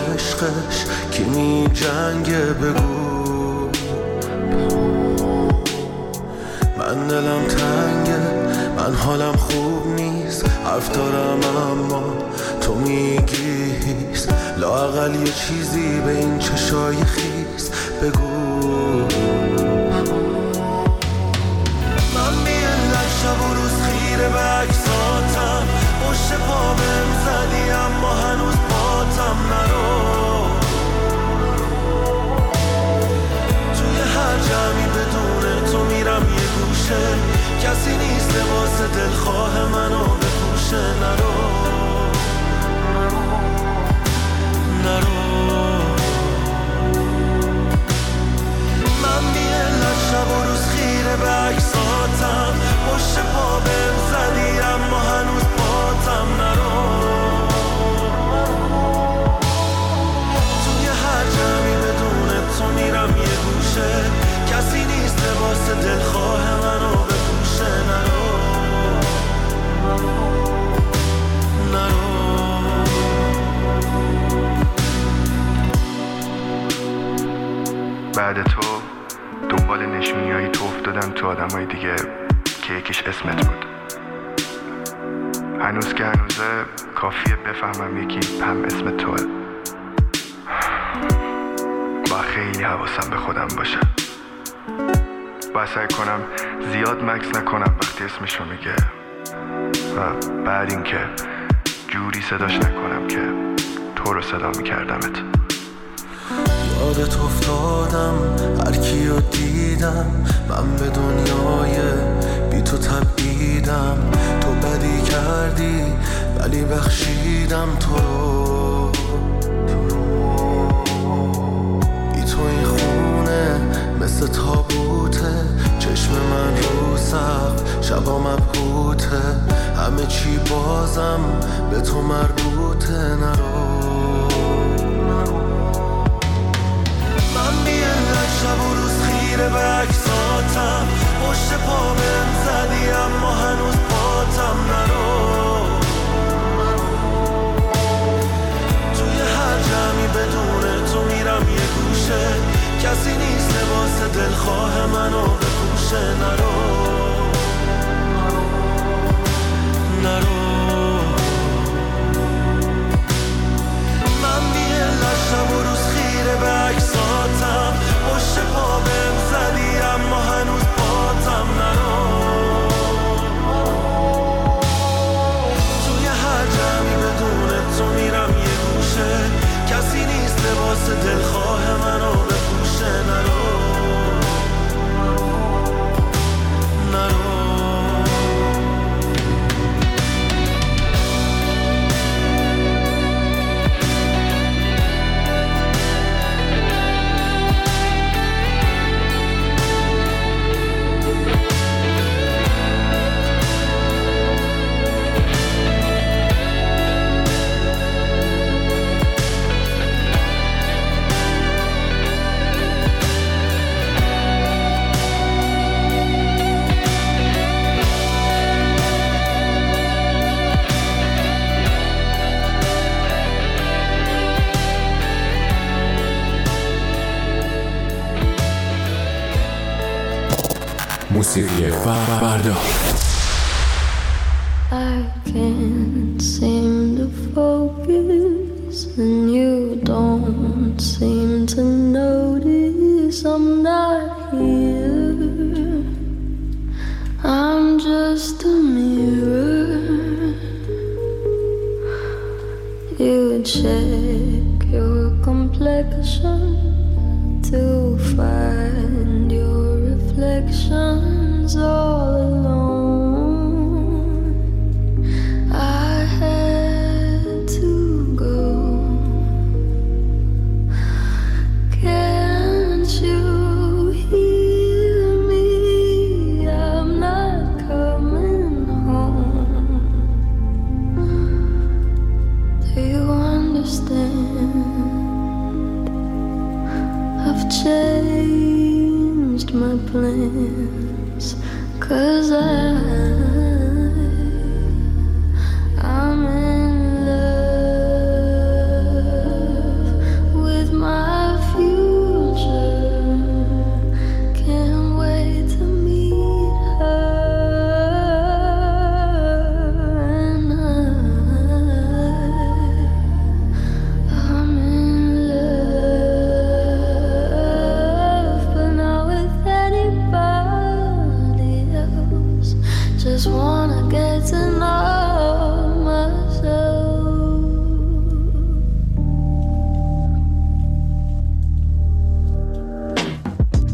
عشقش کی می جنگه بگو. من دلم تنگه، من حالم خوب نیست، حرف دارم اما تو میگی هیست. لااقل یه چیزی به این چشای خیس بگو. من بی‌علت شب و روز خیره به عکساتم، پشت پا بهم زدی اما هنوز پاتم نرو. توی هر جمعی بدون تو میرم یه گوشه، کسی نیست لباس دلخواه منو بپوشه. نرو من بی‌علت شب و روز خیره به عکساتم، پشت پا بهم زدی اما هنوز پاتم نرو. توی هر جمعی بدون تو میرم یه گوشه، کسی نیست لباس دلخواه منو بپوشه. نرو بعد تو دنبال نشونیایی تو افتادم تو آدمای دیگه که یکیش اسمت بود. هنوز که هنوزه کافیه بفهمم یکی هم اسم توه. با خیلی حواسم به خودم باشه، باید سعی کنم زیاد مکس نکنم وقتی اسمشو میگه و بعد این که جوری صداش نکنم که تو رو صدا میکردمت. یادت افتادم هر کیو دیدم، من به دنیای بی تو تبعیدم. تو بدی کردی ولی بخشیدم تو رو. بی تو این خونه مثل تابوته، چشم من رو سقف شبا مبهوته. همه چی بازم به تو مربوطه. نرو من بی‌علت شب و روز خیره به عکساتم، پشت پا بهم زدی اما هنوز پاتم نرو. توی هر جمعی بدون تو میرم یه گوشه، کسی نیست لباس دلخواه منو بپوشه. نرو من بی‌علت شب و روز خیره به عکساتم، پشت پا بهم زدی اما هنوز پاتم نرو. توی هر جمعی بدون تو میرم یه گوشه، کسی نیست لباس دلخواه منو بپوشه. نرو موسیقی فردا. I can't seem to focus and you don't seem to notice I'm not here. I'm just a mirror. You check your complexion to find your reflections all alone. I had to go. Can't you hear me? I'm not coming home. Do you understand? I've changed my plans, 'cause I'm in love.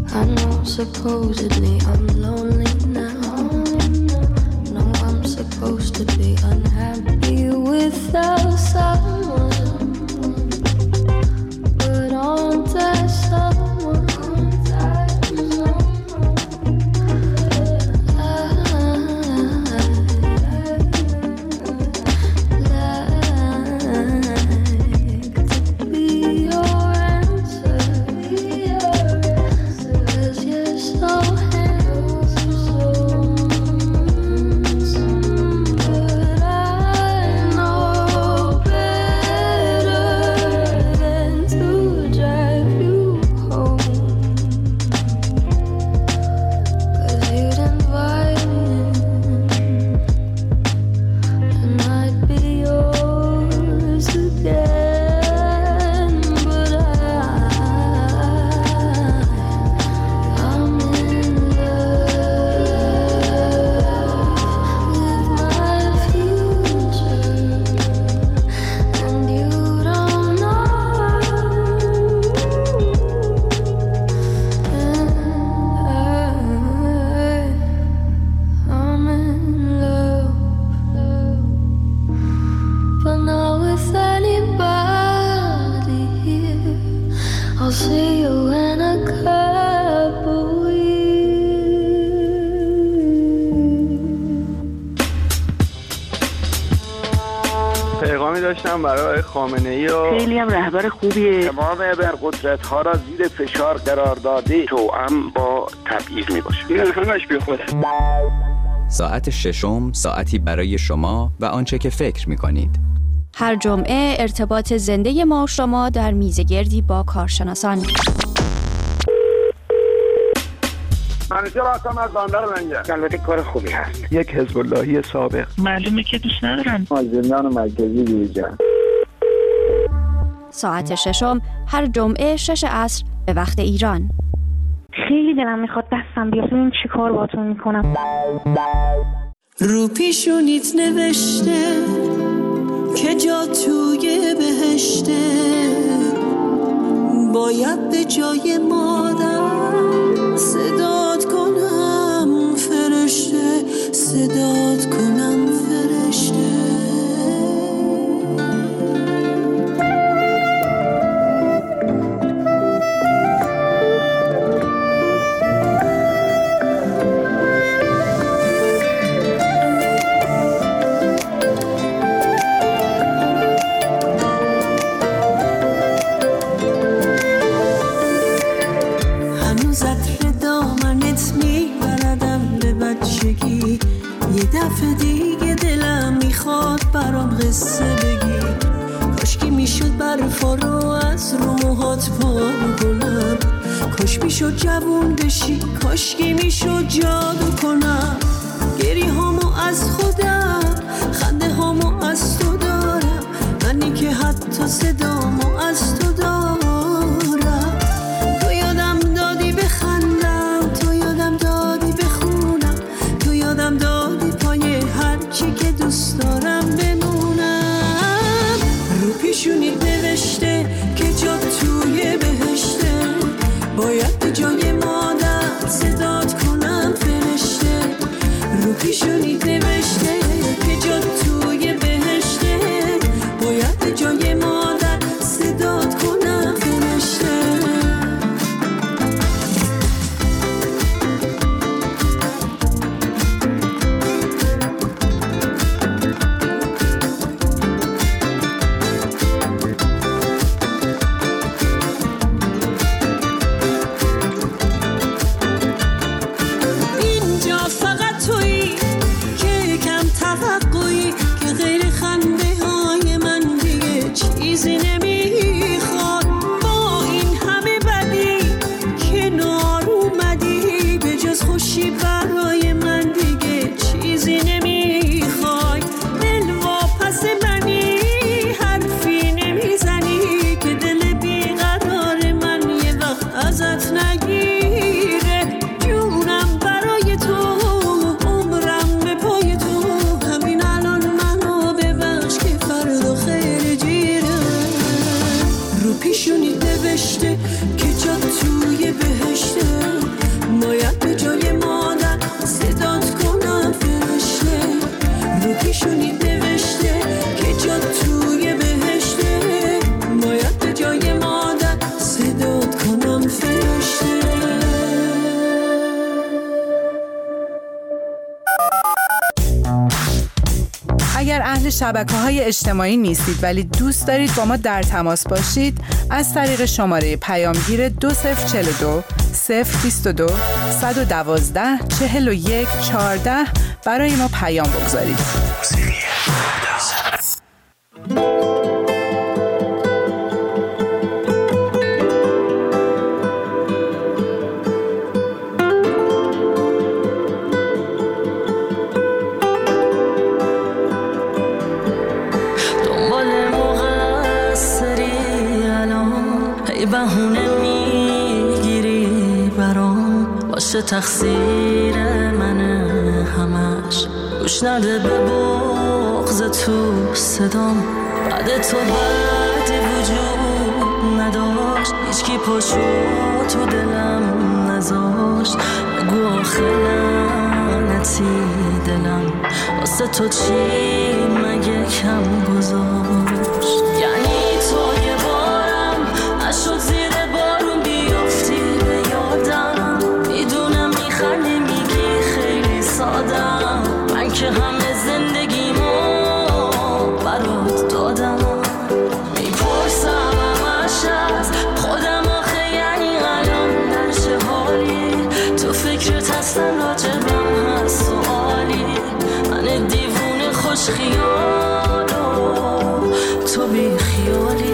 I know supposedly I'm lonely now. No, I'm supposed to be unhappy without someone, but aren't I someone? پیغامی داشتم برای خامنه‌ای و خیلی هم رهبر خوبیه. تمام ابرقدرت‌ها را زیر فشار قرار داده، توأم با تبعیض میباشه. این همش بیخوده. ساعت ششم، ساعتی برای شما و آنچه که فکر می‌کنید. هر جمعه ارتباط زنده ما و شما در میزگردی با کارشناسان. منیجر هستم از بندر منگه. البته کار خوبی هست. یک حزب اللهی سابق. معلومه که دوست ندارن. از زندان مرکزی بیرون. ساعت ششم هر جمعه 6 عصر به وقت ایران. خیلی دلم میخواد دستم بیاد. این چی کار باتون میکنم؟ رو پیشونیت نوشته که جا توی بهشته، باید به جای مادر صدات کنم فرشته، صدات کنم فرشته. دفعه دیگه دلم میخواد برام قصه بگی، کاشکی میشد برفا رو از رو موهات پام کنم، کاش میشد جوون بشی، کاشکی میشد جادو کنم، گری هامو از خودم، خنده هامو از تو دارم، منی که حتی صدامو از تو دارم. تو یادم دادی بخندم، تو یادم دادی بخونم، تو یادم دادی پای هر چی که دوست دارم بمونم. رو پیشونیت نوشته که جا توی بهشته، باید به جای مادر صدات کنم فرشته. رو پیشونیت نوشته که جا توی بهشته، باید به جای مادر صدات روحیشونی نوشته که جا توی بهشته، باید به جای مادر صدات کنم فرشته. روحیشونی نوشته که جا توی بهشته، باید به جای مادر صدات کنم فرشته. اگر اهل شبکه‌های اجتماعی نیستید ولی دوست دارید با ما در تماس باشید، از طریق شماره پیامگیر 2042 022 112 41 14 برای ما پیام بگذارید. تقصیر منه همش، گوش نده به بغض تو صدام، بعد تو بعدی وجود نداشت، هیچکی پاشو تو دلم نذاشت، بگو آخه لعنتی دلم واسه تو چی مگه کم گذاشت. یعنی تو یه بارم نشد زیر بارون بیافتی به یادم، میدونم میخندی میگی خیلی سادم، من که همه زندگیمو برات دادم. میپرسم همش از خودم آخه یعنی الان در چه حالی، تو فکرت هستن راجبم هست سوالی، من دیوونه خوش خیال و تو بی خیالی.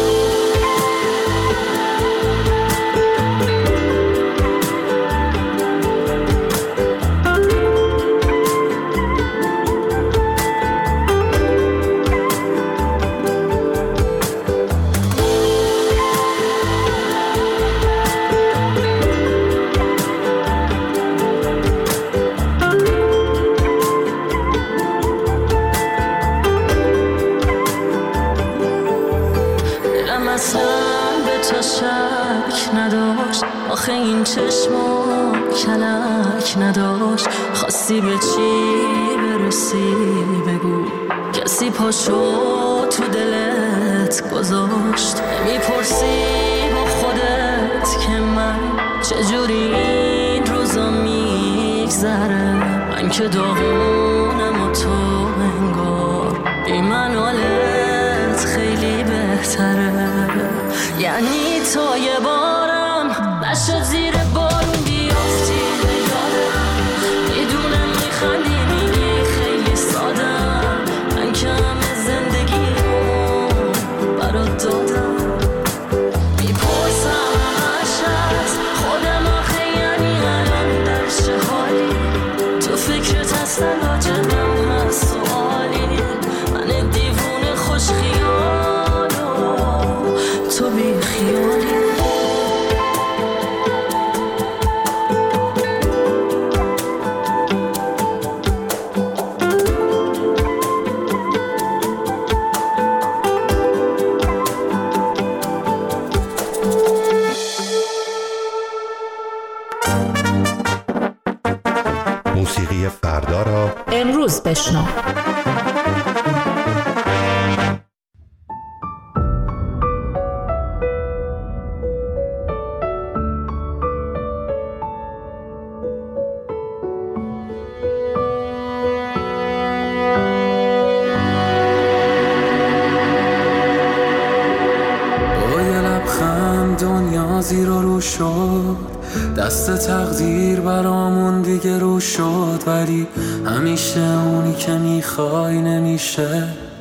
آخه این چشما کلک نداشت، خواستی به چی برسی بگو، کسی پاشو تو دلت گذاشت. میپرسی با خودت که من چجوری این روزا میگذره، من که داغونم و تو انگار بی من حالت خیلی بهتره. یعنی تو یه بارم نشد زیر بارون بیافتی به یادم، میدونم میخندی میگی خیلی سادم، من که همه زندگیمو برات دادم. میپرسم همش از خودم آخه یعنی الان در چه حالی، تو فکرت هستن راجبم هست سوالی، من دیوونه خوش خیال و تو بی خیالی. موسیقی فردا را امروز بشنو. زیر و رو شد، دست تقدیر برامون دیگه رو شد، ولی همیشه اونی که میخوای نمیشه.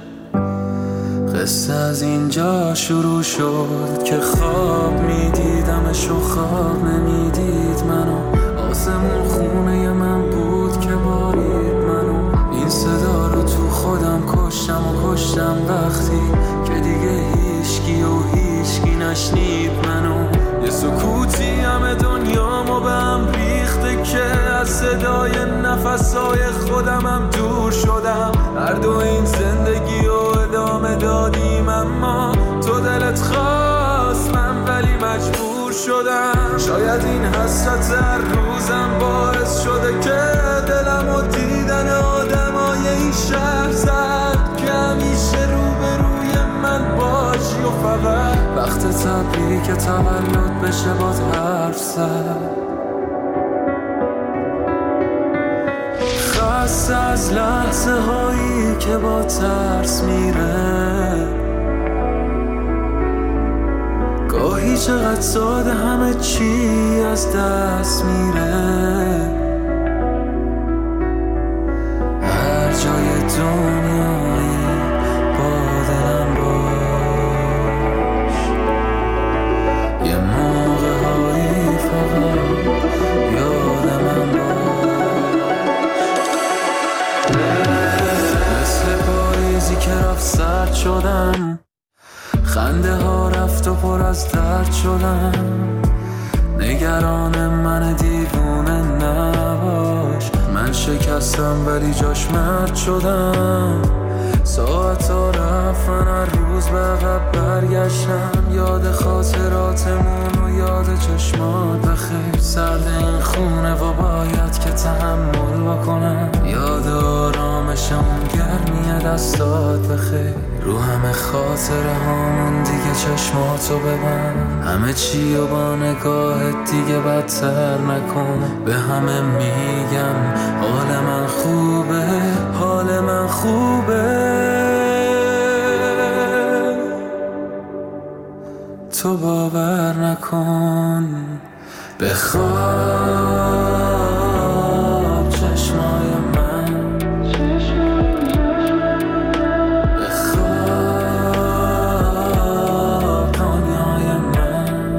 قصه از اینجا شروع شد که خواب میدیدمش و خواب نمیدید منو، آسمون خونه من بود که بارید منو، این صدا رو تو خودم کشتم وقتی که دیگه هیچکی و هیچکی نشنید منو. یه سکوتی همه دنیامو به هم ریخته که از صدای نفسای خودمم دور شدم. هر دو این زندگی رو ادامه دادیم، اما تو دلت خواست مجبور شدم. شاید این حسرت هر روزم باعث شده که دلم و دیدن آدمای این شهر زد که همیشه روبروی من باشی و فقط وقت تبریک تولد بشه باز حرف زد. خسته از لحظه هایی که با ترس میره، گاهی چقدر ساده همه چی از دست میره. هر جای دنیایی با دلم باش، یه موقع هایی فقط یاد من باش. مثل پاییزی که رفت سرد شدم، خنده ها رفت و پر از درد شدم. نگران من دیوونه نباش، من شکستم ولی جاش مرد شدم. ساعت ها رفت من هر روز به عقب برگشتم، یاد خاطراتمون و یاد چشمات بخیر. سرد این خونه و باید که تحمل بکنم، یاد آرامش اون گرمی دستات بخیر. رو همه خاطره هامون دیگه چشماتو ببند، همه چی و با نگاهت دیگه بدتر نکن. به همه میگم حال من خوبه، حال من خوبه. تو باور نکن، بخواب چشمای من، بخواب دنیای من.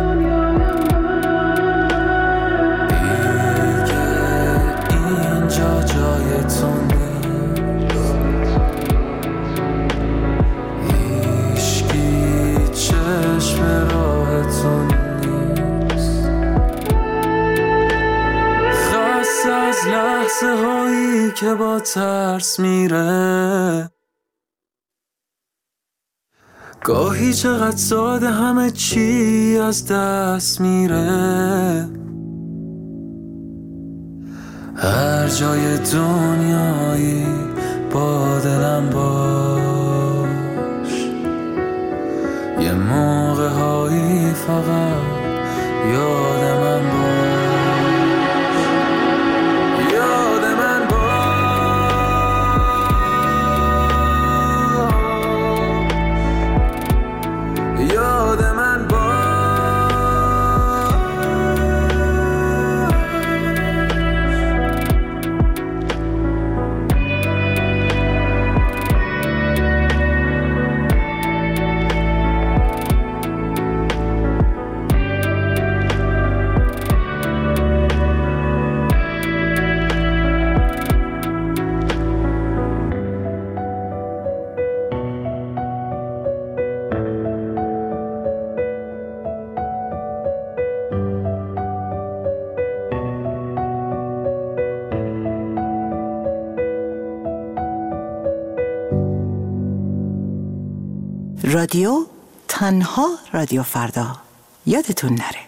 دیگه اینجا جای تو نیست، هیچکی چشم راه تو نیست. خسته از لحظه هایی که با ترس میره، گاهی چقدر ساده همه چی از دست میره. هر جای دنیایی با دلم باش، یه موقع هایی فقط یاد من باش، یاد من باش، یاد من باش. رادیو تنها رادیو فردا، یادتون نره.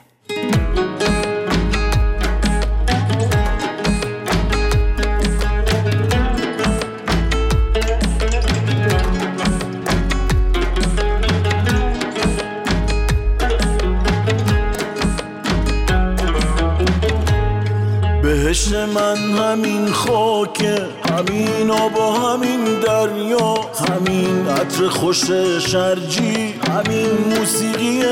بهشت من همین خاکه، همین آب و همین دریا، همین عطر خوش شرجی، همین موسیقی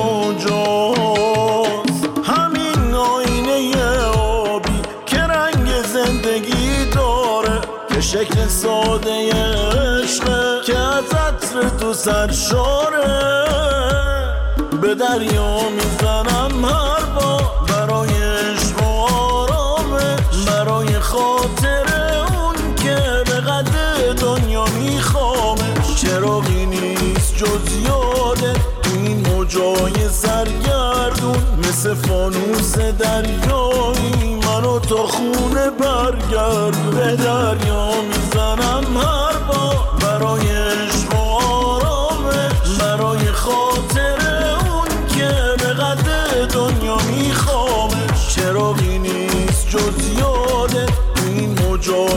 موجاست، همین آینه آبی که رنگ زندگی داره، که شکل ساده عشقه که از عطر تو سرشاره. به دریا میزنم هر بار برای عشق و آرامش، برای خاطر اون که به قد دنیا میخوامش. چراغی نیست جز یاده تو این موجای سرگردون، مثل فانوس دریایی منو تا خونه برگردون. به دریا میزنم هر بار برای عشق و آرامش، برای خاطر اون که به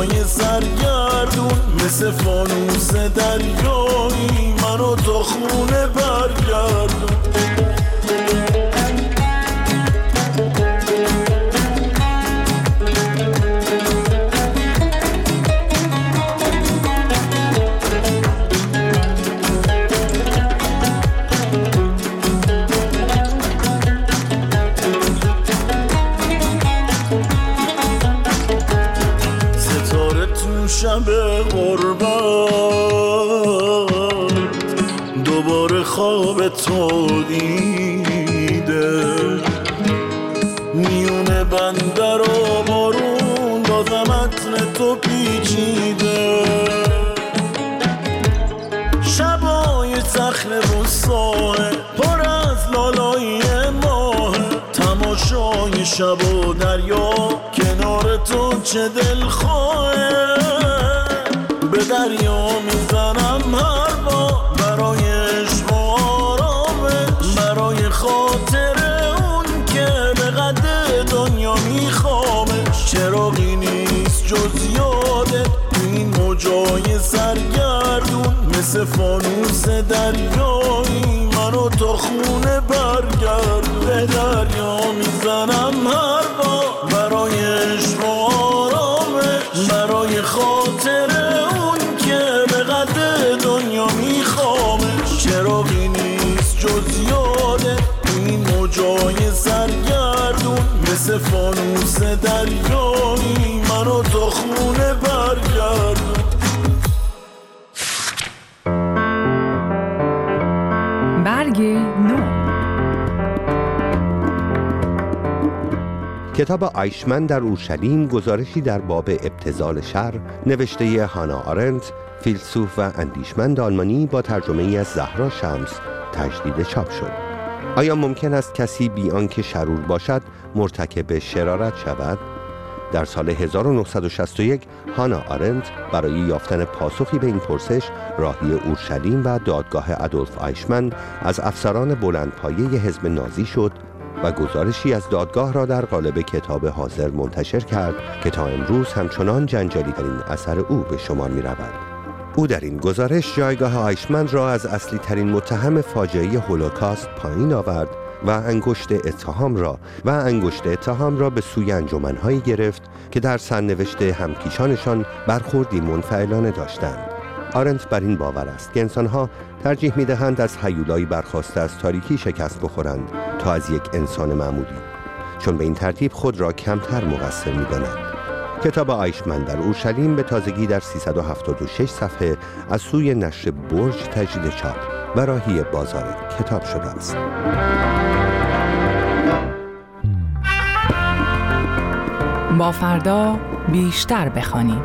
موجای سرگردون مثل فانوس دریایی منو تا خونه برگردون. شب غربت دوباره خواب تو دیده، میونه بندر و بارون بازم عطر تو پیچیده، شبای صخره و ساحل پر از لالایی ماه، تماشای شب و دریا کنار تو چه دلخواهه، به دریا میزنم هر بار برای عشق و آرامش، برای خاطر اون که به قد دنیا میخوامش، چراغی نیست جز یادت این موجای سرگردون مثل فانوس دریایی منو تا خونه برگردون، به دریا میزنم هر بار برای عشق و آرامش، برای خاطر دنیا میخوامش، چراغی نیست جز یاده این موجای سرگردون مثل فانوس دریایی منو تا خونه برگردون. برگ نو. کتاب آیشمن در اورشلیم گزارشی در باب ابتذال شر نوشته هانا آرنت، فیلسوف و اندیشمند آلمانی با ترجمه ای از زهرا شمس تجدید چاپ شد. آیا ممکن است کسی بی آنکه شرور باشد مرتکب شرارت شود؟ در سال 1961 هانا آرنت برای یافتن پاسخی به این پرسش راهی اورشلیم و دادگاه ادولف آیشمن از افسران بلندپایه حزب نازی شد و گزارشی از دادگاه را در قالب کتاب حاضر منتشر کرد که تا امروز همچنان جنجالی ترین اثر او به شمار می رود. او در این گزارش جایگاه آیشمن را از اصلی ترین متهم فاجعه هولوکاست پایین آورد و انگشت اتهام را به سوی انجمن‌هایی گرفت که در سرنوشت همکیشانشان برخوردی منفعلانه داشتند. آرنت بر این باور است که انسان‌ها ترجیح می‌دهند از هیولایی برخاسته از تاریکی شکست بخورند تا از یک انسان معمولی، چون به این ترتیب خود را کمتر مقصر می‌دانند. کتاب آیشمن در اورشلیم به تازگی در 376 صفحه از سوی نشر برج تجدید چاپ و راهی بازار کتاب شده است. با فردا بیشتر بخوانیم.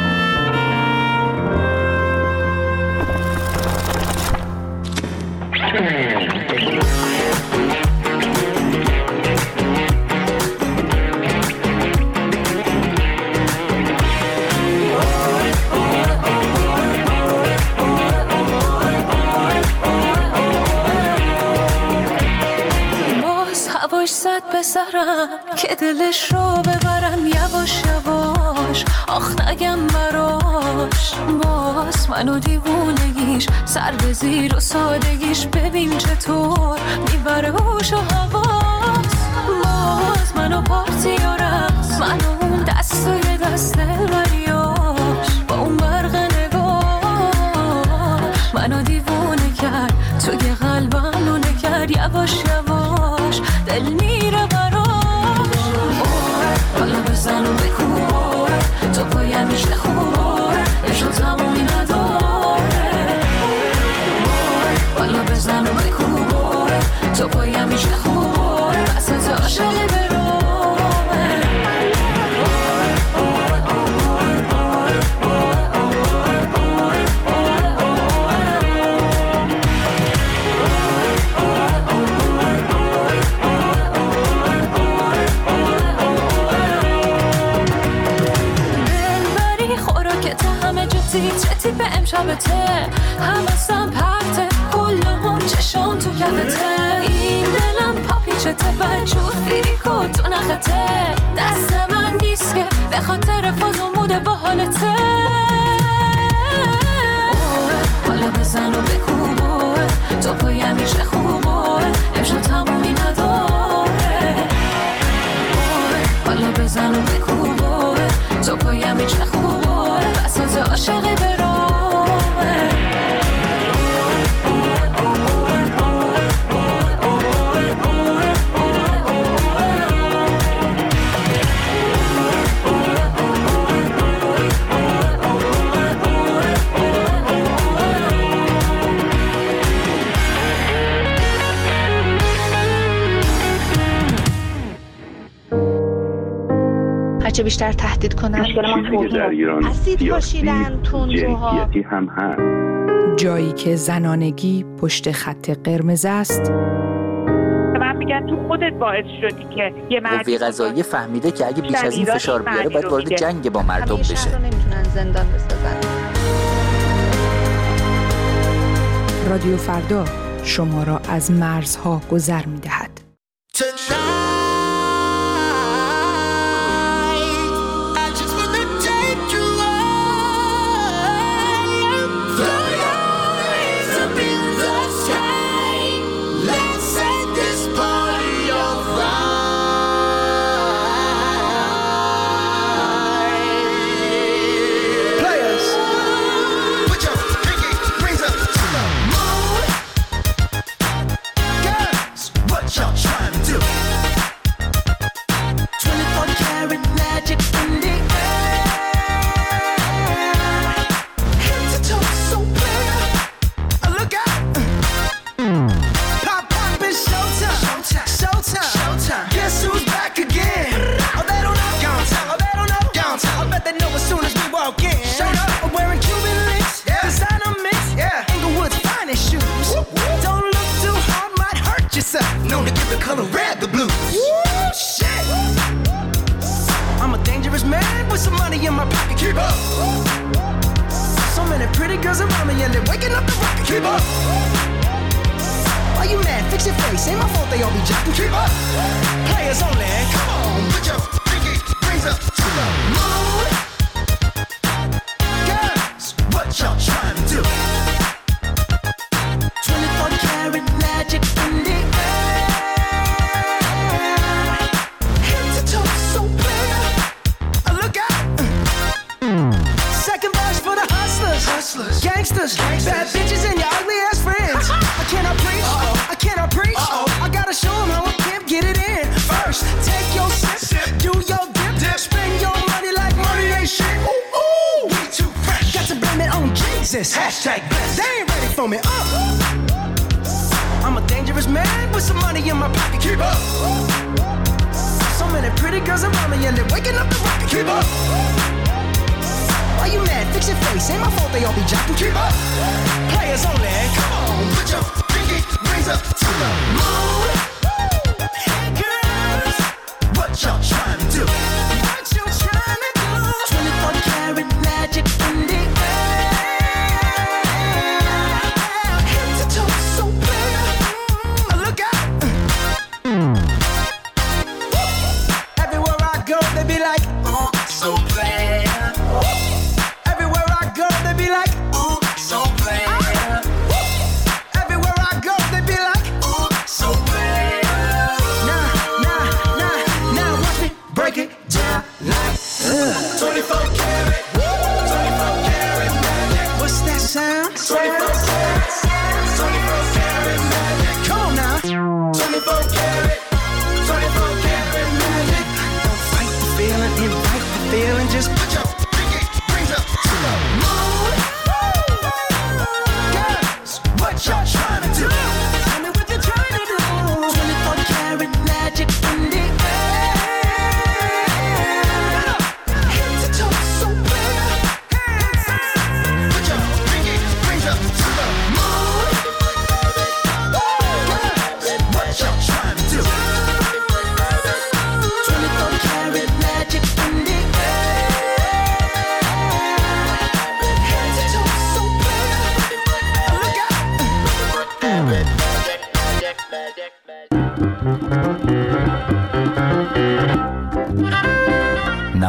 زد به سرم که دلش رو ببرم یواش یواش، آخ نگم براش، باز منو دیوونگیش سر به زیر و سادگیش ببین چطور میبره هوش و حواس، باز منو پارتی و رقص، منو اون دستای دست دلبریاش، با اون برق نگاش منو دیوونه کرد، توی قلبم نونه کرد یواش یواش، دل میره براش، حالا بزن و بکن تو پایم میشه خوب عشق تمومی نداره، حالا بزن و بکن تو پایم میشه خوب بسط عاشق برو. چتی به امشبته همستم پرته کلهم چشم تو کفته، این دلم پاپیچته بجور فیریکو تو نخته، دست من نیست که به خاطر فاز و مود بوده با حالته حالا بزن و بکوبه تو پایم هیچ خوبه امشب تمومی نداره حالا بزن و بکوبه تو پایم هیچ خوبه بساط عاشقی برامه هرچه بیشتر تهدید کنن اسید پاشیدن تندروها هم هست. جایی که زنانگی پشت خط قرمز است. من میگن تو خودت باعث شدی که یه قوه قضاییه فهمیده که اگه بیش از این فشار بیاره باید وارد جنگ با مردم بشه. شهر رو نمیتونن زندان بسازن. رادیو فردا شما را از مرزها گذر می‌دهد.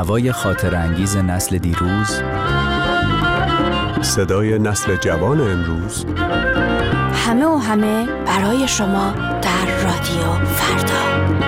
نوای خاطر انگیز نسل دیروز، صدای نسل جوان امروز، همه و همه برای شما در رادیو فردا.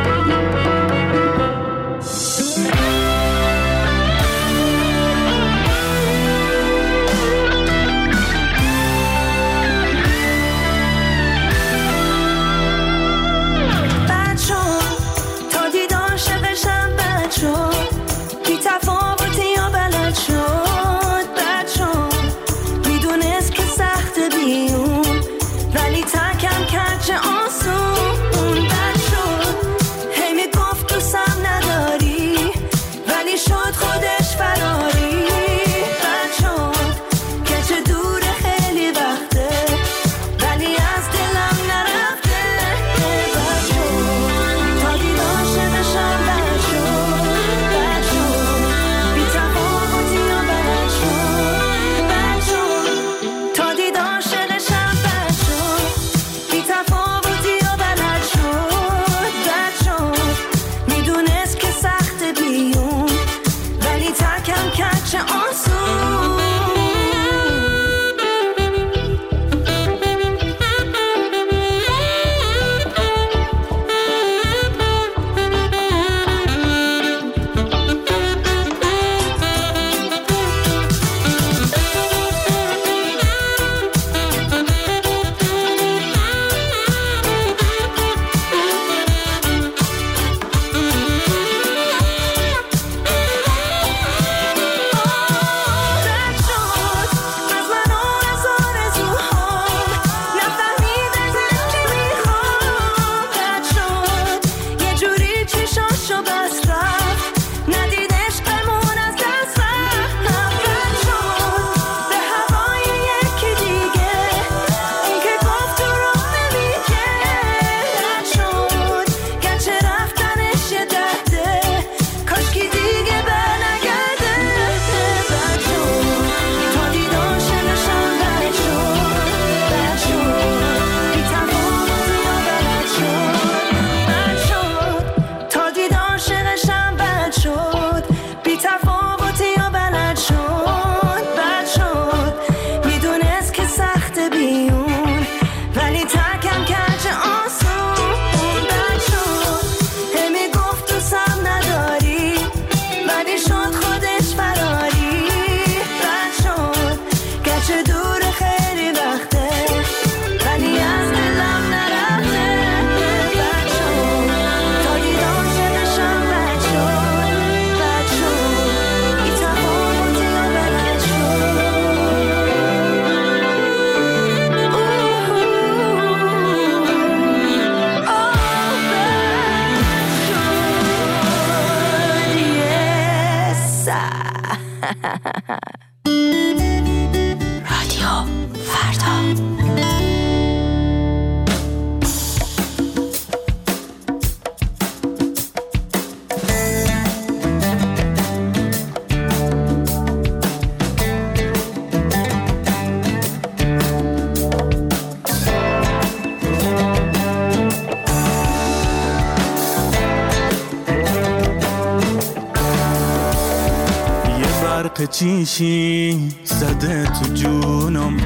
چیشی زده تو جونم،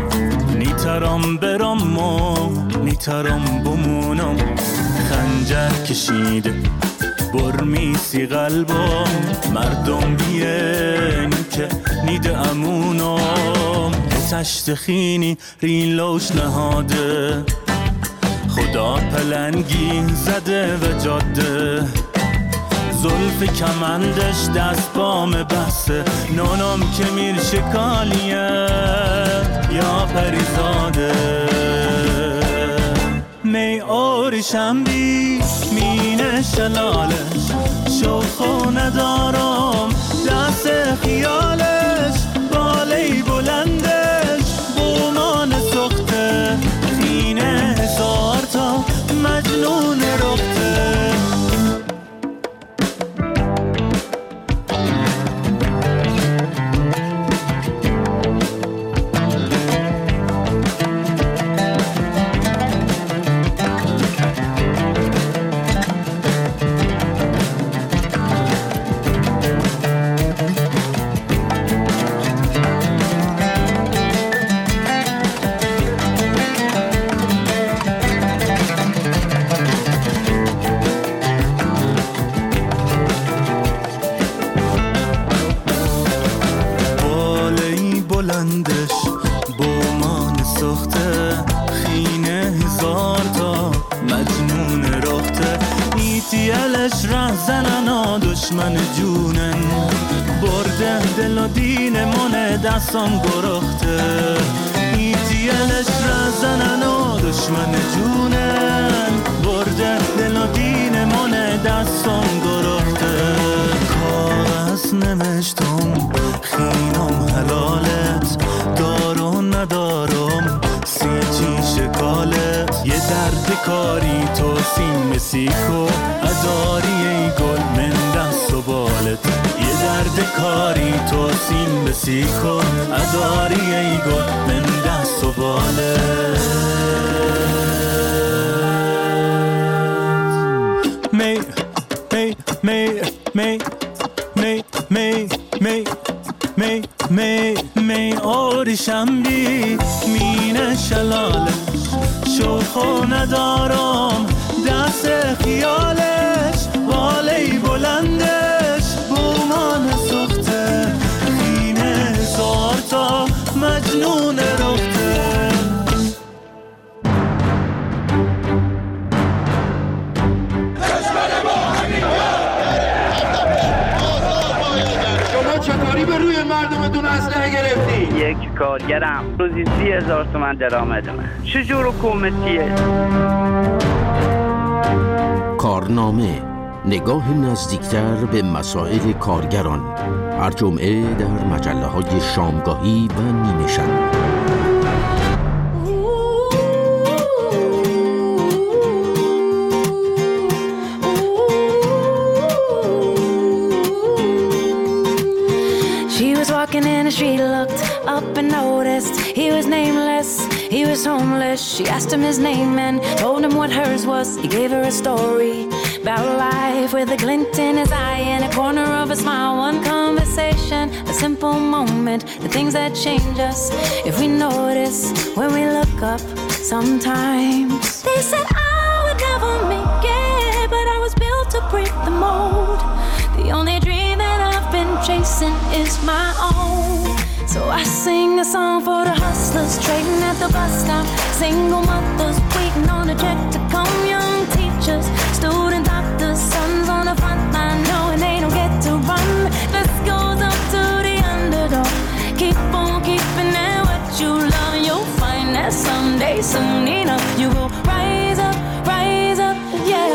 نیترم برم و نیترم بمونم، خنجر کشیده برمیسی قلبم، مردم بیین که نیده امونم، تشت خینی ریلوش نهاده، خدا پلنگی زده و جاده، زلف کمندش دست بام بسته، نونم که میر شکالیه یا پریزاده، می آرشم بی مینه شلالش، شوخو ندارم دست خیالش، بالی بلندش بومان سخته، خینه هزار تا مجنون رخته. ایتیلش رهزنن ها دشمن جونن برده دل و دین من دستم گرخته ایتیلش رهزنن ها دشمن جونن برده دل و دین من دستم گرخته کاغذ نمشتم خینم حلالت دارو ندارم سیچی شکالت یه درد کاری تو سیم سیکو اداری ای گل من دست و بالت یه درد کاری تو سیم سیکو اداری ای گل من دست و بالت می می می می می می می می می می آریشم بی مینه شلالش شوخو ندارم دست خیالش والی بلندش بومان سخته خینه زارتا مجنون رفته چطوری به روی مردمتون اسلحه گرفتی؟ یک کارگرم روزی 30,000 تومان درآمدمه. چجور حکومتیه؟ کارنامه نگاه نزدیکتر به مسائل کارگران هر جمعه در مجله‌های شامگاهی و نیمه شب. In the street, looked up and noticed he was nameless, he was homeless. She asked him his name and told him what hers was. He gave her a story about life with a glint in his eye and a corner of a smile. One conversation, a simple moment, the things that change us if we notice when we look up sometimes. They said I would never make it, but I was built to break the mold. The only dream that I've been chasing is my own. So I sing a song for the hustlers trading at the bus stop, single mothers waiting on a check to come, young teachers, student doctors, sons on the front line knowing they don't get to run. This goes up to the underdog. Keep on keeping it what you love, you'll find that someday, soon enough, you will rise up, yeah.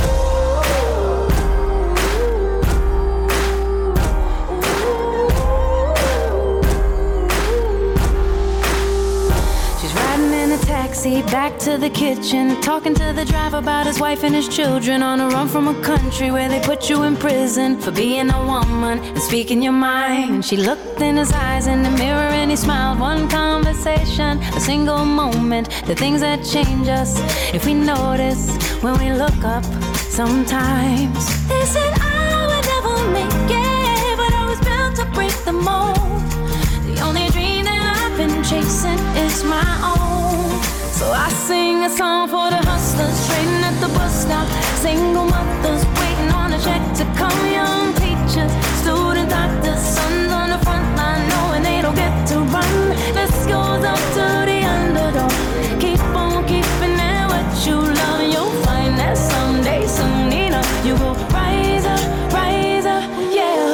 Taxi back to the kitchen, talking to the driver about his wife and his children, on a run from a country where they put you in prison for being a woman and speaking your mind. And she looked in his eyes in the mirror and he smiled. One conversation, a single moment, the things that change us if we notice when we look up sometimes. They said I would never make it, but I was built to break the mold. The only dream that I've been chasing is my own. So I sing a song for the hustlers trading at the bus stop, single mothers waiting on a check to come, young teachers, student doctors, sons on the front line knowing they don't get to run. This goes up to the underdog. Keep on keeping it what you love, you'll find that someday, soon enough, you will rise up, yeah.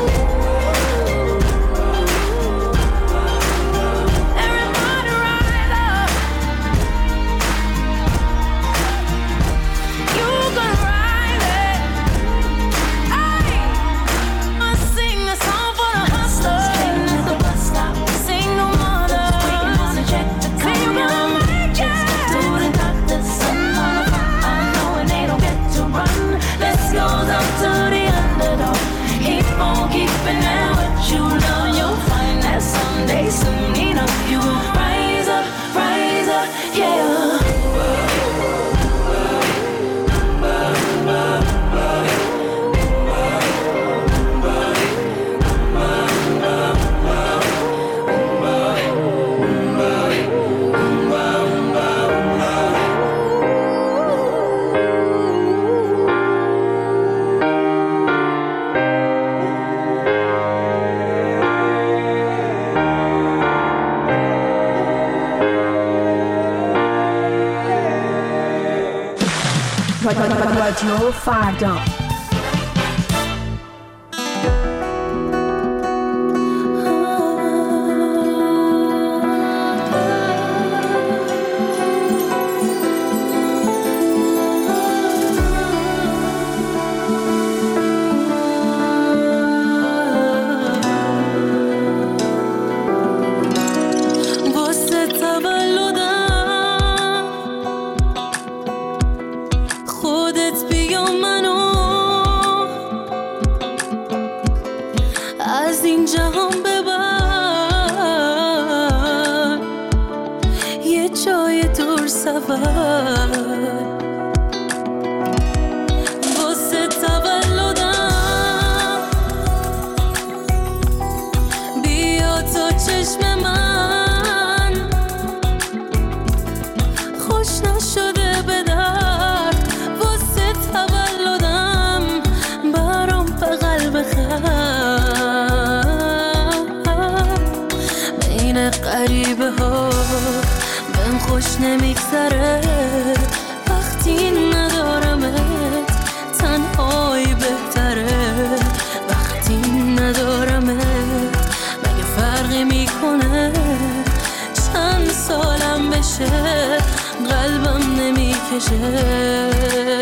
Everybody rise رادیو فردا. غریبه ها بهم خوش نمیگذره وقتی ندارمت، تنهایی بهتره وقتی ندارمت. مگه فرقی میکنه چند سالم بشه قلبم نمیکشه.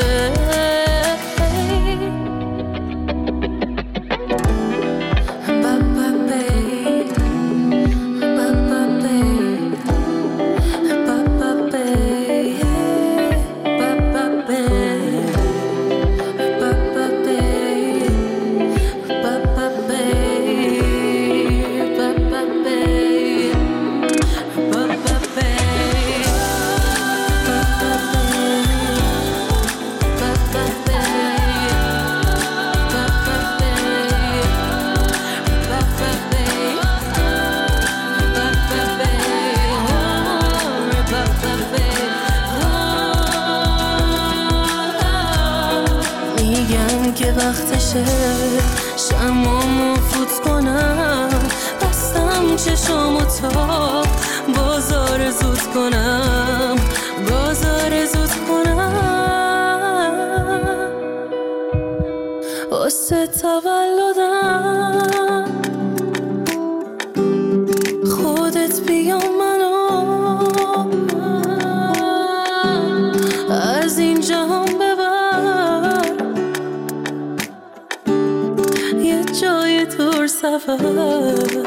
که وقتشه شمامو فوت کنم، بستم چشامو تا بازار زود کنم، بازار زود کنم. واسه تولدم خودت بیا منو از این جهان جای دور سفر.